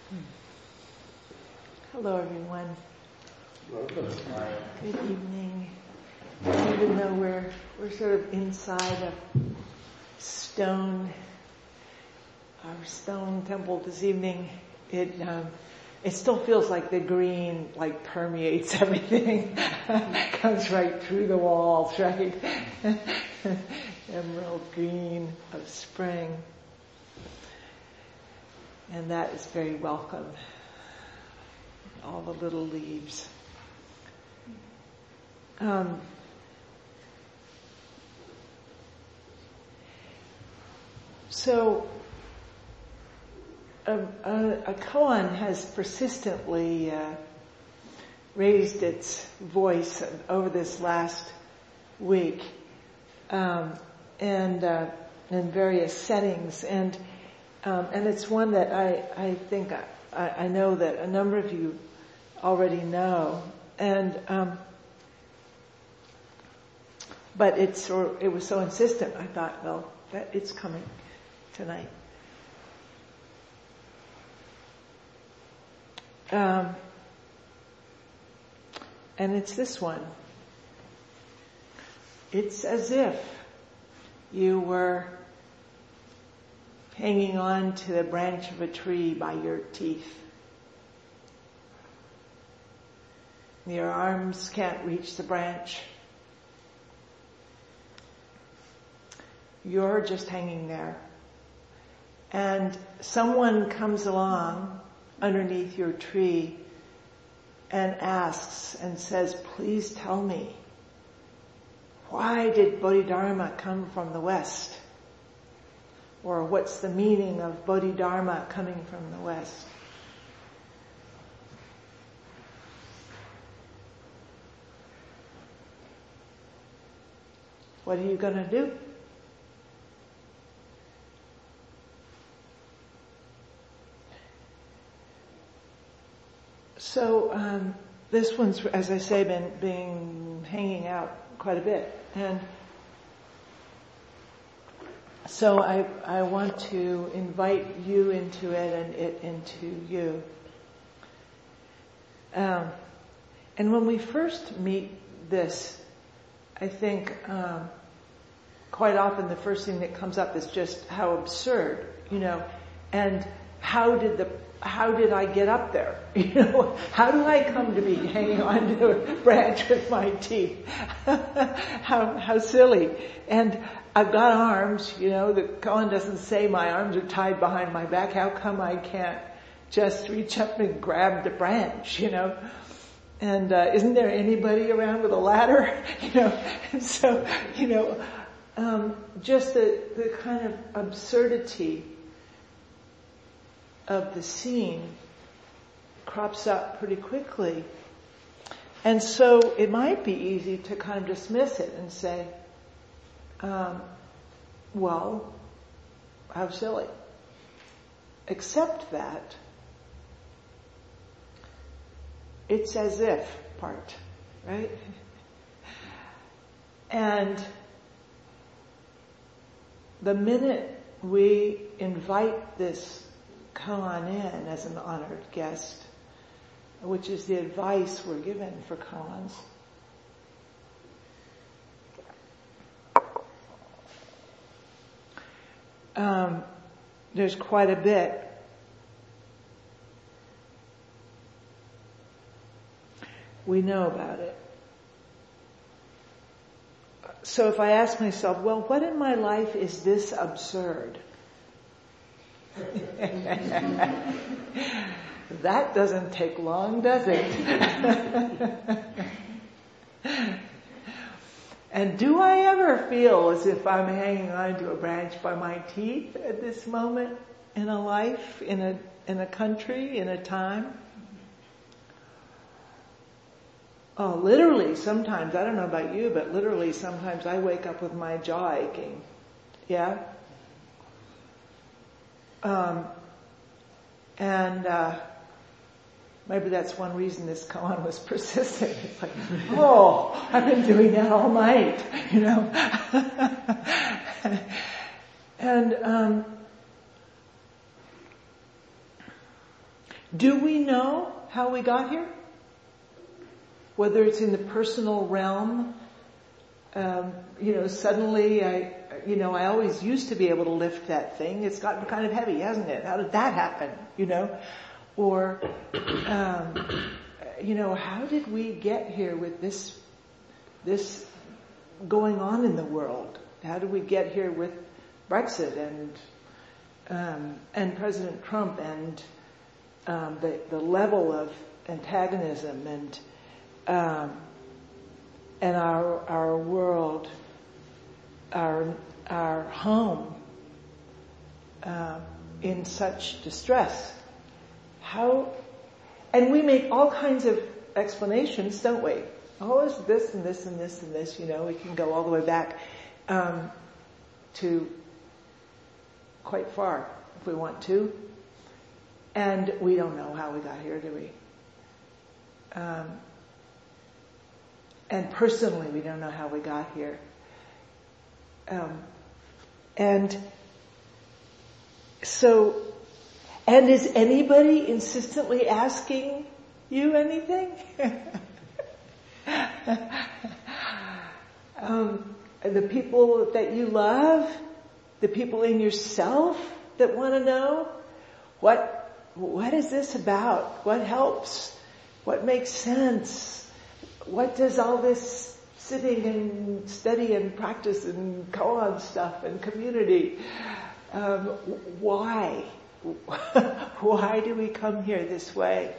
Hello, everyone. Good evening. Even though we're sort of inside a our stone temple this evening, it still feels like the green permeates everything, comes right through the walls, right? Emerald green of spring, and that is very welcome. All the little leaves. So a koan has persistently raised its voice over this last week, and in various settings, and it's one that I think I know that a number of you already know, and but it was so insistent. I thought, well, it's coming tonight. And it's this one. It's as if you were hanging on to the branch of a tree by your teeth. Your arms can't reach the branch. You're just hanging there. And someone comes along underneath your tree and asks and says, please tell me, why did Bodhidharma come from the West? Or what's the meaning of Bodhidharma coming from the West? What are you going to do? So this one's, as I say, been hanging out quite a bit, and so I want to invite you into it and it into you. And when we first meet this, I think quite often the first thing that comes up is just how absurd, and how did I get up there? How do I come to be hanging onto a branch with my teeth? How silly. And I've got arms, the koan doesn't say my arms are tied behind my back. How come I can't just reach up and grab the branch, And isn't there anybody around with a ladder? And so, just the kind of absurdity of the scene crops up pretty quickly. And so it might be easy to kind of dismiss it and say, well, how silly. Except that it's as if part, right? And the minute we invite this koan in as an honored guest, which is the advice we're given for koans, there's quite a bit we know about it. So if I ask myself, well, what in my life is this absurd? That doesn't take long, does it? And do I ever feel as if I'm hanging onto a branch by my teeth at this moment in a life, in a country, in a time? Oh, literally sometimes, I don't know about you, but literally sometimes I wake up with my jaw aching. Yeah? Maybe that's one reason this koan was persistent. It's like, I've been doing that all night, And Do we know how we got here? Whether it's in the personal realm, suddenly I always used to be able to lift that thing. It's gotten kind of heavy, hasn't it? How did that happen? Or, how did we get here with this going on in the world? How did we get here with Brexit and President Trump and the level of antagonism and our world, our home in such distress? And we make all kinds of explanations, don't we? Oh, it's this and this and this and this, we can go all the way back to quite far if we want to. And we don't know how we got here, do we? And personally, we don't know how we got here. And is anybody insistently asking you anything? The people that you love, the people in yourself that want to know, what is this about? What helps? What makes sense? What does all this sitting and study and practice and koan stuff and community, why? Why do we come here this way?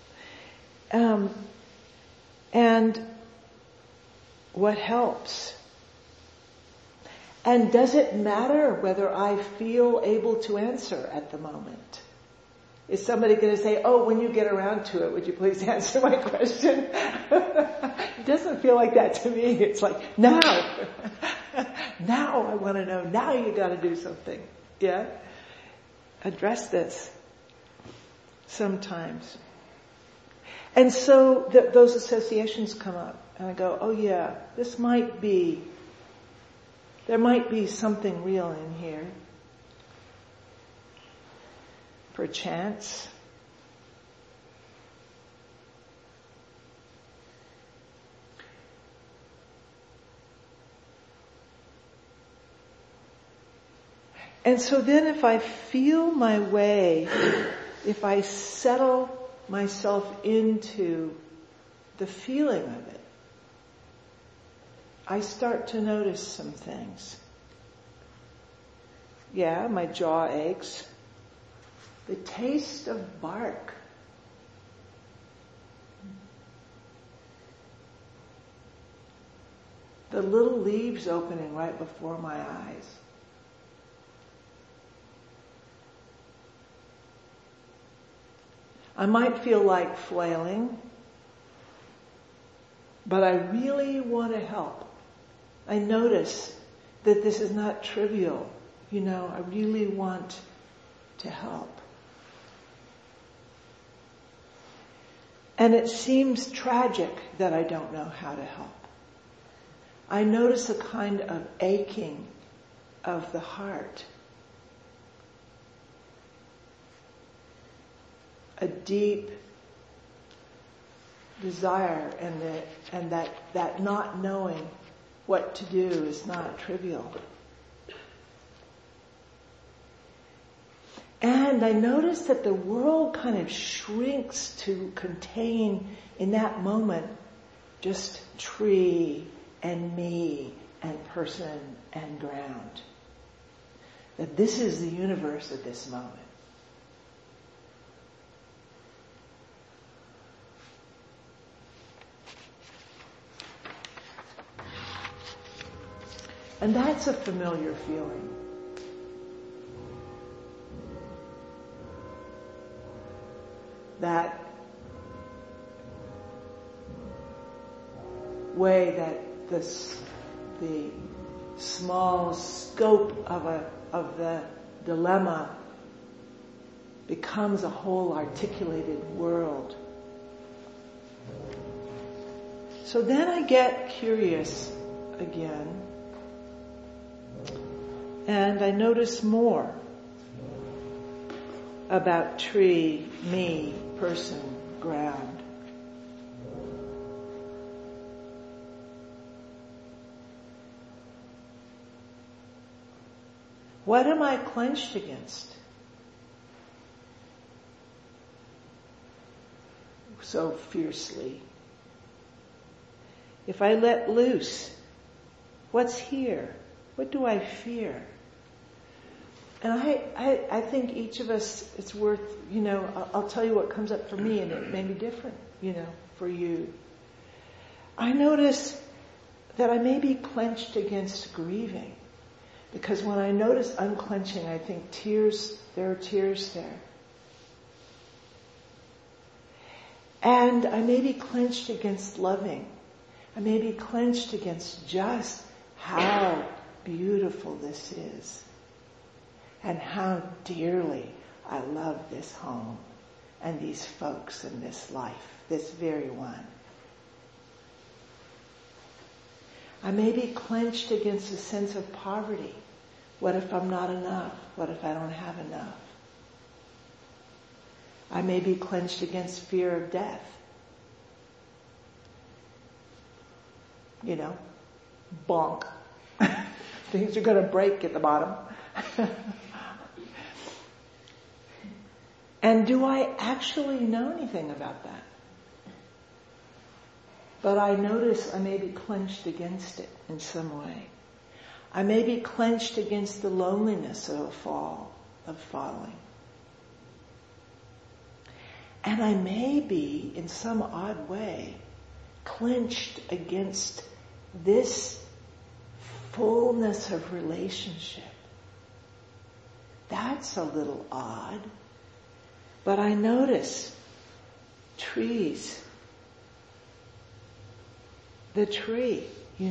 And what helps? And does it matter whether I feel able to answer at the moment? Is somebody going to say, oh, when you get around to it, would you please answer my question? It doesn't feel like that to me. It's like, now I want to know. Now you got to do something. Yeah? Address this sometimes. And so those associations come up. And I go, oh yeah, there might be something real in here. Perchance. And so then if I feel my way, if I settle myself into the feeling of it, I start to notice some things. Yeah, my jaw aches. The taste of bark. The little leaves opening right before my eyes. I might feel like flailing, but I really want to help. I notice that this is not trivial. I really want to help. And it seems tragic that I don't know how to help. I notice a kind of aching of the heart. A deep desire, and that not knowing what to do is not trivial. And I notice that the world kind of shrinks to contain in that moment just tree and me and person and ground. That this is the universe at this moment. And that's a familiar feeling. That way that the small scope of the dilemma becomes a whole articulated world. So then I get curious again, and I notice more. about tree, me, person, ground. What am I clenched against? So fiercely. If I let loose, what's here? What do I fear? And I think each of us, it's worth, I'll tell you what comes up for me, and it may be different, for you. I notice that I may be clenched against grieving. Because when I notice unclenching, I think there are tears there. And I may be clenched against loving. I may be clenched against just how beautiful this is. And how dearly I love this home and these folks and this life, this very one. I may be clenched against a sense of poverty. What if I'm not enough? What if I don't have enough? I may be clenched against fear of death. Bonk. Things are going to break at the bottom. And do I actually know anything about that? But I notice I may be clenched against it in some way. I may be clenched against the loneliness of falling. And I may be, in some odd way, clenched against this fullness of relationship. That's a little odd. But I notice trees. The tree,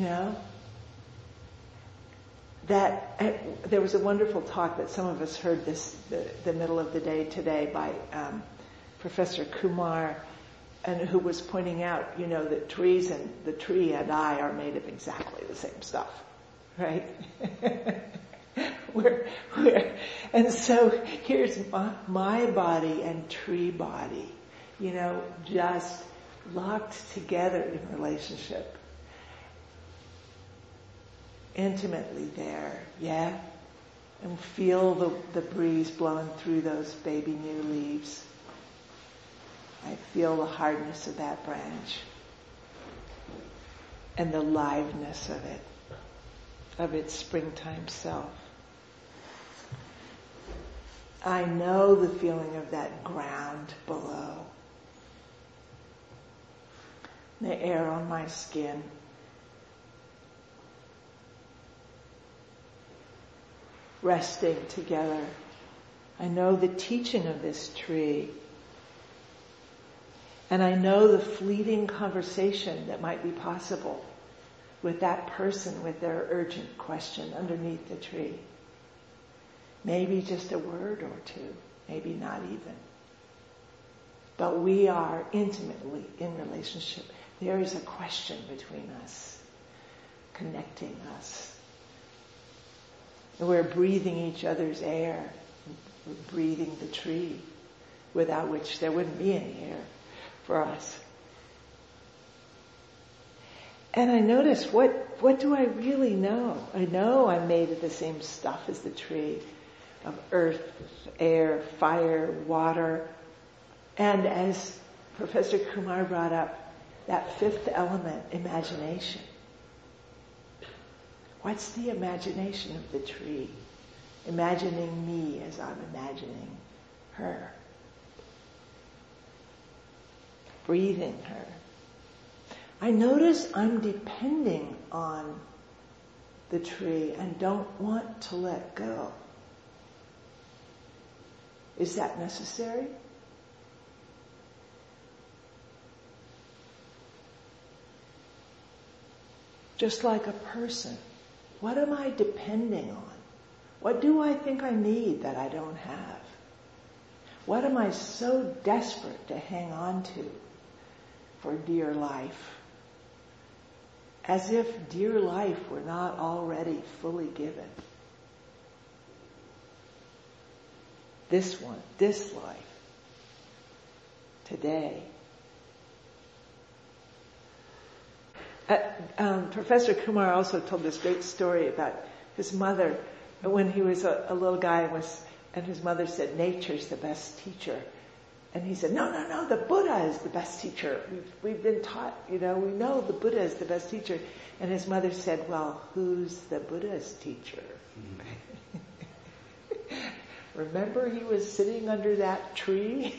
that there was a wonderful talk that some of us heard the middle of the day today by Professor Kumar, and who was pointing out, that trees and the tree and I are made of exactly the same stuff, right? And so here's my body and tree body, just locked together in relationship. Intimately there, yeah? And feel the breeze blowing through those baby new leaves. I feel the hardness of that branch. And the liveness of it, of its springtime self. I know the feeling of that ground below. The air on my skin. Resting together. I know the teaching of this tree. And I know the fleeting conversation that might be possible with that person with their urgent question underneath the tree. Maybe just a word or two, maybe not even. But we are intimately in relationship. There is a question between us, connecting us. And we're breathing each other's air. We're breathing the tree, without which there wouldn't be any air for us. And I notice, what do I really know? I know I'm made of the same stuff as the tree, of earth, air, fire, water. And as Professor Kumar brought up, that fifth element, imagination. What's the imagination of the tree? Imagining me as I'm imagining her. Breathing her. I notice I'm depending on the tree and don't want to let go. Is that necessary? Just like a person. What am I depending on? What do I think I need that I don't have? What am I so desperate to hang on to for dear life? As if dear life were not already fully given. this one, this life, today. Professor Kumar also told this great story about his mother when he was a little guy and his mother said, nature's the best teacher. And he said, no, the Buddha is the best teacher. We've been taught, we know the Buddha is the best teacher. And his mother said, well, who's the Buddha's teacher? Remember he was sitting under that tree?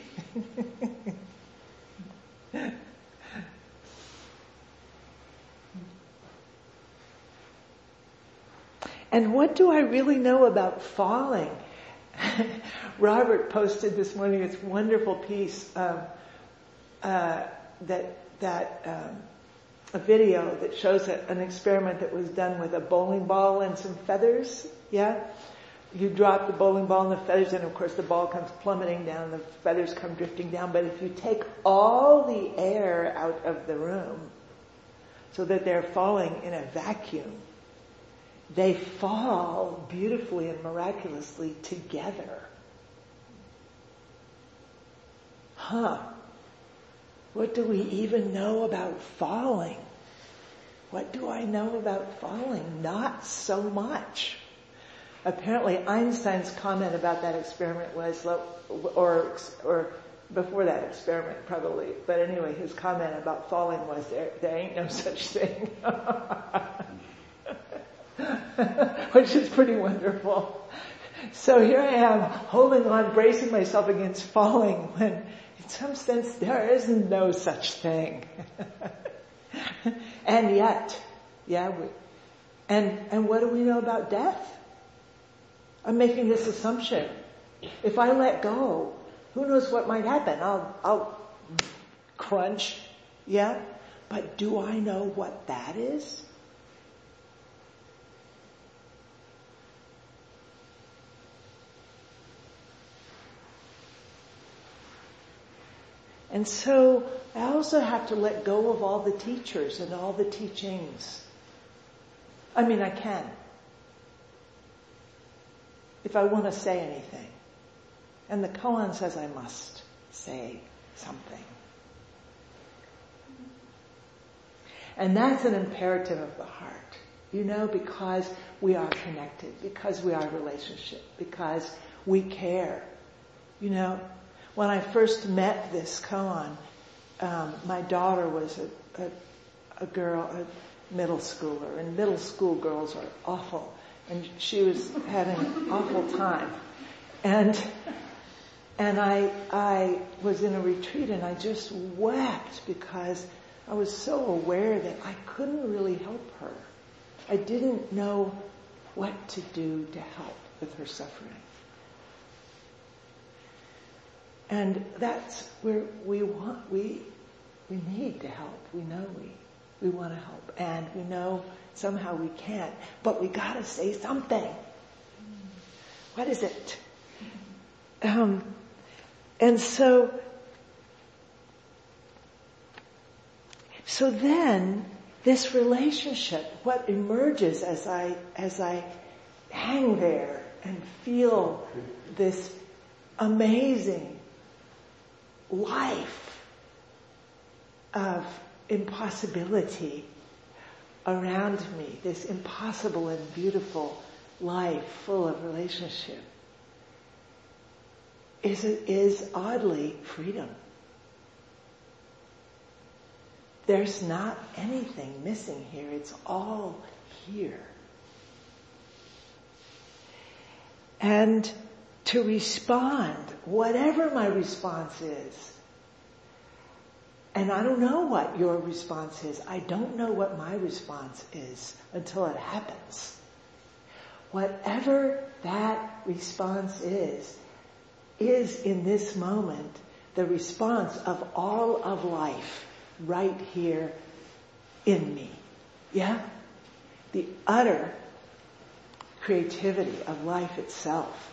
And what do I really know about falling? Robert posted this morning this wonderful piece a video that shows an experiment that was done with a bowling ball and some feathers. Yeah, you drop the bowling ball and the feathers, and of course the ball comes plummeting down, the feathers come drifting down. But if you take all the air out of the room, so that they're falling in a vacuum, they fall beautifully and miraculously together. What do we even know about falling? What do I know about falling? Not so much. Apparently Einstein's comment about that experiment was, or before that experiment probably, but anyway, his comment about falling was, there ain't no such thing. Which is pretty wonderful. So here I am, holding on, bracing myself against falling, when in some sense there is no such thing. And yet, and what do we know about death? I'm making this assumption. If I let go, who knows what might happen? I'll crunch, but do I know what that is? And so I also have to let go of all the teachers and all the teachings. I mean, I can, if I want to say anything. And the koan says I must say something. And that's an imperative of the heart, because we are connected, because we are in relationship, because we care, When I first met this koan, my daughter was a girl, a middle schooler, and middle school girls are awful, and she was having an awful time. And I was in a retreat and I just wept because I was so aware that I couldn't really help her. I didn't know what to do to help with her suffering. And that's where we need to help. We know we want to help. And we know somehow we can't. But we gotta say something. What is it? And so then this relationship, what emerges as I hang there and feel this amazing life of impossibility around me, this impossible and beautiful life full of relationship, is oddly freedom. There's not anything missing here. It's all here. And to respond, whatever my response is, and I don't know what your response is. I don't know what my response is until it happens. Whatever that response is in this moment the response of all of life right here in me. Yeah? The utter creativity of life itself.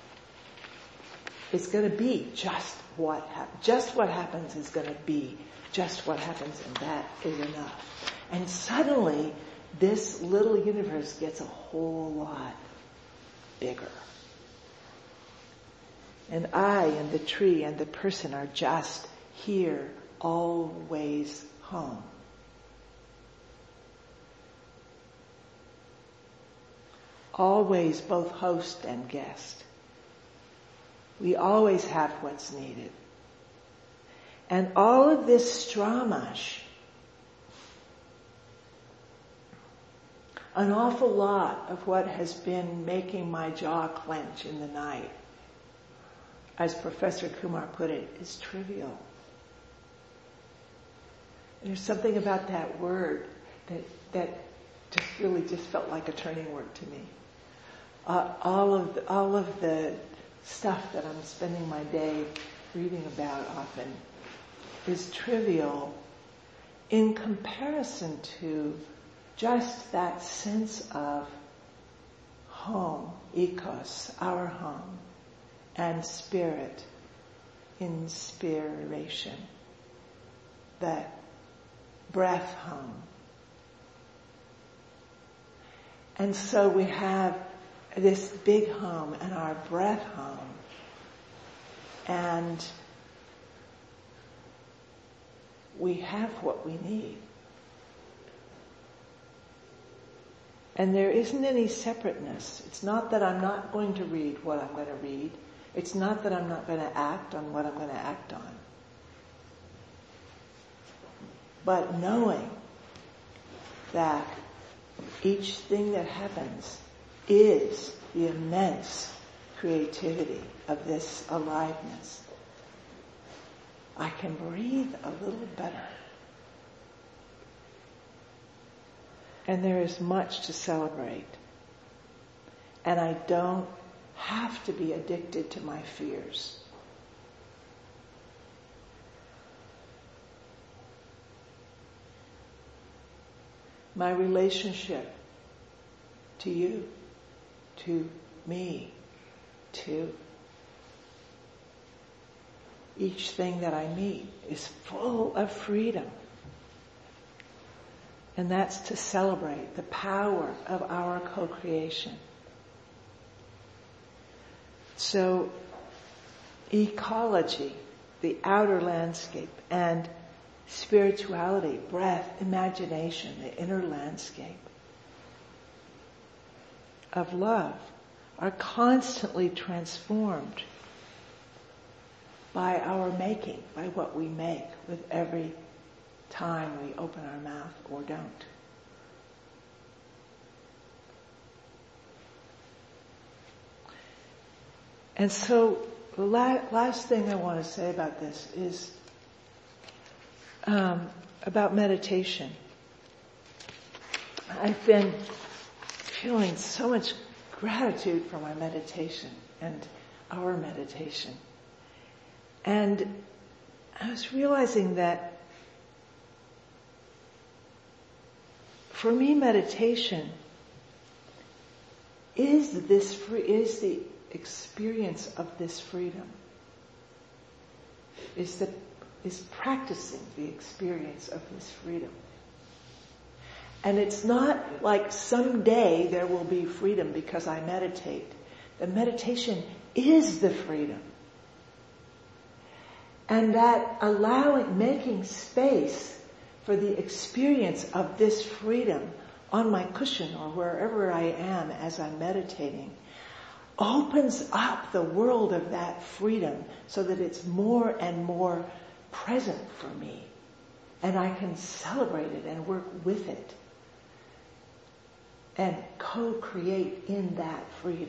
It's going to be just what happens. Just what happens is going to be just what happens, and that is enough. And suddenly, this little universe gets a whole lot bigger. And I and the tree and the person are just here, always home. Always both host and guest. We always have what's needed. And all of this stramash, an awful lot of what has been making my jaw clench in the night, as Professor Kumar put it, is trivial. And there's something about that word that just really just felt like a turning word to me. All of the stuff that I'm spending my day reading about often is trivial in comparison to just that sense of home, ikos, our home, and spirit, inspiration, that breath home. And so we have this big home and our breath home, and we have what we need. And there isn't any separateness. It's not that I'm not going to read what I'm going to read. It's not that I'm not going to act on what I'm going to act on. But knowing that each thing that happens is the immense creativity of this aliveness, I can breathe a little better. And there is much to celebrate. And I don't have to be addicted to my fears. My relationship to you, to me, to each thing that I meet is full of freedom. And that's to celebrate the power of our co-creation. So, ecology, the outer landscape, and spirituality, breath, imagination, the inner landscape of love are constantly transformed by our making, by what we make with every time we open our mouth or don't. And so the last thing I want to say about this is about meditation. I've been feeling so much gratitude for my meditation and our meditation. And I was realizing that for me, meditation is the experience of this freedom. Is practicing the experience of this freedom. And it's not like someday there will be freedom because I meditate. The meditation is the freedom. And that making space for the experience of this freedom on my cushion or wherever I am as I'm meditating opens up the world of that freedom so that it's more and more present for me. And I can celebrate it and work with it and co-create in that freedom.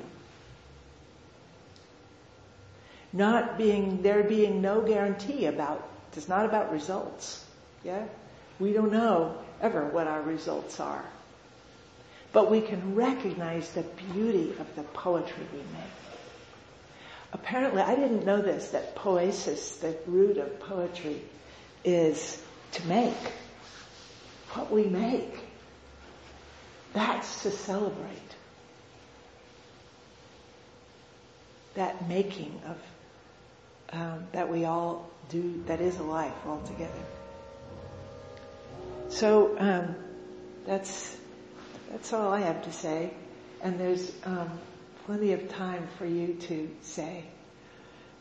There being no guarantee it's not about results. Yeah? We don't know ever what our results are. But we can recognize the beauty of the poetry we make. Apparently, I didn't know this, that poesis, the root of poetry, is to make. What we make, that's to celebrate. That making of that we all do, that is a life altogether. So that's all I have to say, and there's plenty of time for you to say.